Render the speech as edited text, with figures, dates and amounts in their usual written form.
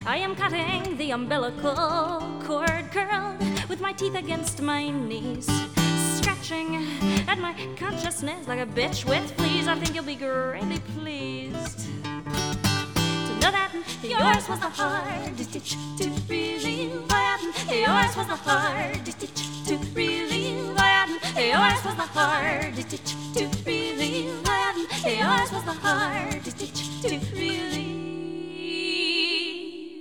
I am cutting the umbilical cord curled with my teeth against my knees, scratching at my consciousness like a bitch with fleas. I think you'll be greatly pleased to know that yours was the hardest itch to relieve. Yours was the hardest itch to relieve. Yours was the hardest itch to